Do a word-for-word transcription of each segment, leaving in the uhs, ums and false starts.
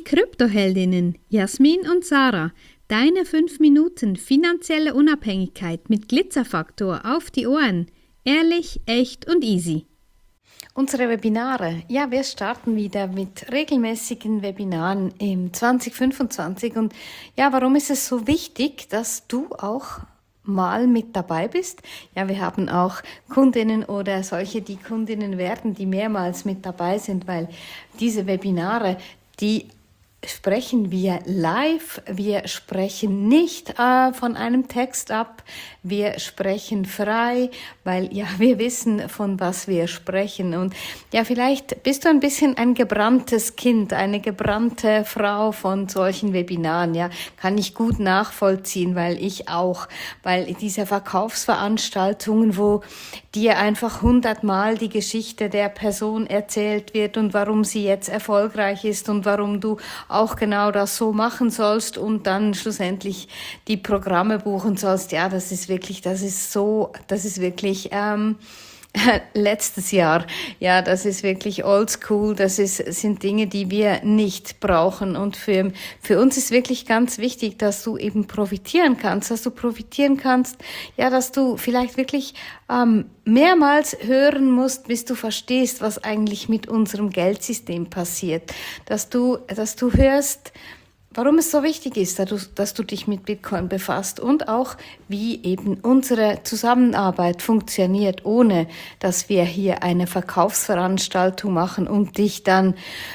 Kryptoheldinnen Jasmin und Sarah, deine fünf Minuten finanzielle Unabhängigkeit mit Glitzerfaktor auf die Ohren. Ehrlich, echt und easy. Unsere Webinare. Ja, wir starten wieder mit regelmäßigen Webinaren im zwanzig fünfundzwanzig. Und ja, warum ist es so wichtig, dass du auch mal mit dabei bist? Ja, wir haben auch Kundinnen oder solche, die Kundinnen werden, die mehrmals mit dabei sind, weil diese Webinare, die sprechen wir live, wir sprechen nicht äh, von einem Text ab, wir sprechen frei, weil ja, wir wissen, von was wir sprechen. Und ja, vielleicht bist du ein bisschen ein gebranntes Kind, eine gebrannte Frau von solchen Webinaren, ja, kann ich gut nachvollziehen, weil ich auch, weil diese Verkaufsveranstaltungen, wo dir einfach hundertmal die Geschichte der Person erzählt wird und warum sie jetzt erfolgreich ist und warum du auch genau das so machen sollst und dann schlussendlich die Programme buchen sollst. Ja, das ist wirklich, das ist so, das ist wirklich ähm, letztes Jahr. Ja, das ist wirklich oldschool. Das ist, sind Dinge, die wir nicht brauchen. Und für, für uns ist wirklich ganz wichtig, dass du eben profitieren kannst, dass du profitieren kannst, ja, dass du vielleicht wirklich ähm, mehrmals hören musst, bis du verstehst, was eigentlich mit unserem Geldsystem passiert. Dass du, dass du hörst, warum es so wichtig ist, dass du, dass du dich mit Bitcoin befasst und auch, wie eben unsere Zusammenarbeit funktioniert, ohne dass wir hier eine Verkaufsveranstaltung machen und dich dann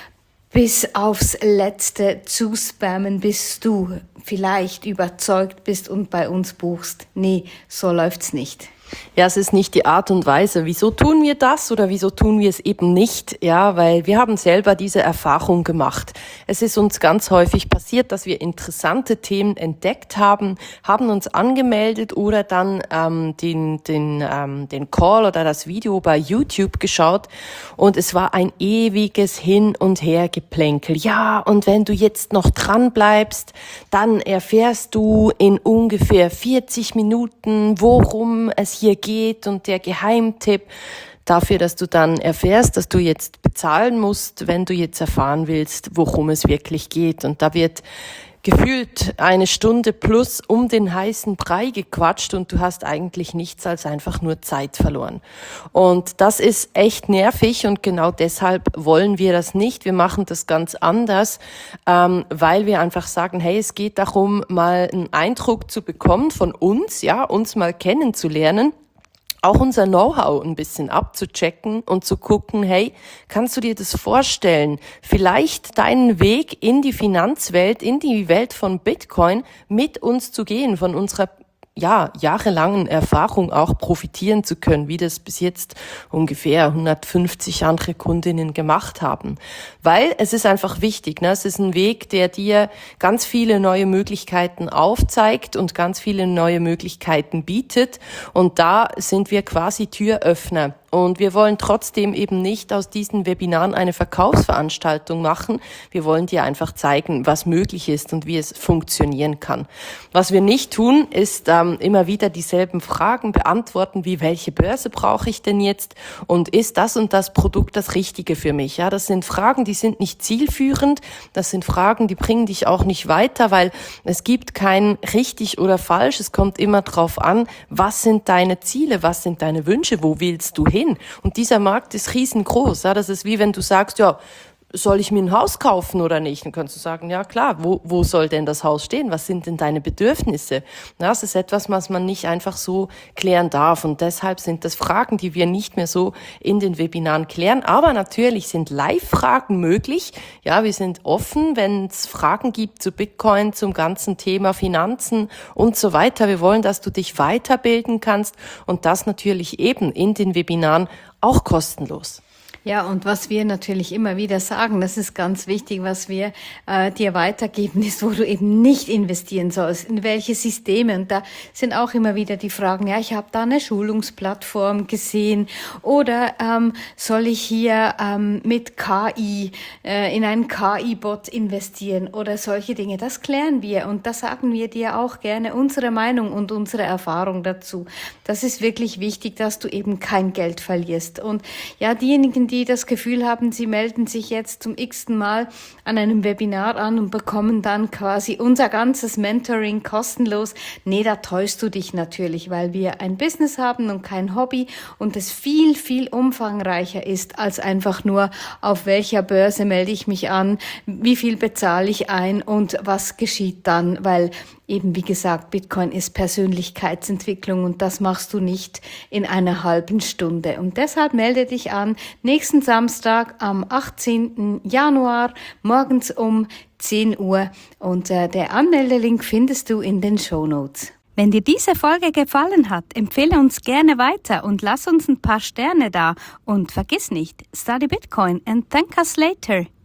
bis aufs Letzte zuspammen, bis du vielleicht überzeugt bist und bei uns buchst. Nee, so läuft's nicht. Ja, es ist nicht die Art und Weise. Wieso tun wir das oder wieso tun wir es eben nicht? Ja, weil wir haben selber diese Erfahrung gemacht. Es ist uns ganz häufig passiert, dass wir interessante Themen entdeckt haben, haben uns angemeldet oder dann ähm, den den ähm, den Call oder das Video bei YouTube geschaut und es war ein ewiges Hin- und Hergeplänkel. Ja, und wenn du jetzt noch dran bleibst, dann erfährst du in ungefähr vierzig Minuten, worum es hier geht und der Geheimtipp dafür, dass du dann erfährst, dass du jetzt bezahlen musst, wenn du jetzt erfahren willst, worum es wirklich geht. Und da wird gefühlt eine Stunde plus um den heißen Brei gequatscht und du hast eigentlich nichts als einfach nur Zeit verloren. Und das ist echt nervig und genau deshalb wollen wir das nicht. Wir machen das ganz anders, ähm, weil wir einfach sagen, hey, es geht darum, mal einen Eindruck zu bekommen von uns, ja, uns mal kennenzulernen. Auch unser Know-how ein bisschen abzuchecken und zu gucken, hey, kannst du dir das vorstellen, vielleicht deinen Weg in die Finanzwelt, in die Welt von Bitcoin mit uns zu gehen, von unserer ja, jahrelangen Erfahrung auch profitieren zu können, wie das bis jetzt ungefähr hundertfünfzig andere Kundinnen gemacht haben. Weil es ist einfach wichtig, ne? Es ist ein Weg, der dir ganz viele neue Möglichkeiten aufzeigt und ganz viele neue Möglichkeiten bietet. Und da sind wir quasi Türöffner. Und wir wollen trotzdem eben nicht aus diesen Webinaren eine Verkaufsveranstaltung machen. Wir wollen dir einfach zeigen, was möglich ist und wie es funktionieren kann. Was wir nicht tun, ist ähm, immer wieder dieselben Fragen beantworten, wie welche Börse brauche ich denn jetzt und ist das und das Produkt das Richtige für mich? Ja, das sind Fragen, die sind nicht zielführend. Das sind Fragen, die bringen dich auch nicht weiter, weil es gibt kein richtig oder falsch. Es kommt immer drauf an, was sind deine Ziele, was sind deine Wünsche, wo willst du hin? Und dieser Markt ist riesengroß. Ja, das ist wie wenn du sagst, ja, soll ich mir ein Haus kaufen oder nicht? Dann kannst du sagen, ja klar, wo, wo soll denn das Haus stehen? Was sind denn deine Bedürfnisse? Ja, das ist etwas, was man nicht einfach so klären darf. Und deshalb sind das Fragen, die wir nicht mehr so in den Webinaren klären. Aber natürlich sind Live-Fragen möglich. Ja, wir sind offen, wenn es Fragen gibt zu Bitcoin, zum ganzen Thema Finanzen und so weiter. Wir wollen, dass du dich weiterbilden kannst und das natürlich eben in den Webinaren auch kostenlos. Ja, und was wir natürlich immer wieder sagen, das ist ganz wichtig, was wir äh, dir weitergeben, ist, wo du eben nicht investieren sollst, in welche Systeme. Und da sind auch immer wieder die Fragen, ja, ich habe da eine Schulungsplattform gesehen oder ähm, soll ich hier ähm, mit K I, äh, in einen K I-Bot investieren oder solche Dinge. Das klären wir und da sagen wir dir auch gerne unsere Meinung und unsere Erfahrung dazu. Das ist wirklich wichtig, dass du eben kein Geld verlierst. Und ja, diejenigen, die das Gefühl haben, sie melden sich jetzt zum x-ten Mal an einem Webinar an und bekommen dann quasi unser ganzes Mentoring kostenlos. Nee, da täuschst du dich natürlich, weil wir ein Business haben und kein Hobby und es viel, viel umfangreicher ist als einfach nur, auf welcher Börse melde ich mich an, wie viel bezahle ich ein und was geschieht dann, weil eben wie gesagt, Bitcoin ist Persönlichkeitsentwicklung und das machst du nicht in einer halben Stunde. Und deshalb melde dich an nächsten Samstag am achtzehnten Januar morgens um zehn Uhr und äh, der Anmeldelink findest du in den Shownotes. Wenn dir diese Folge gefallen hat, empfehle uns gerne weiter und lass uns ein paar Sterne da. Und vergiss nicht, study Bitcoin and thank us later.